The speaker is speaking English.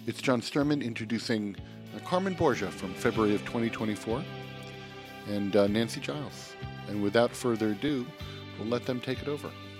It's John Sturman introducing Carmen Borgia from February of 2024 and Nancy Giles. And without further ado, we'll let them take it over.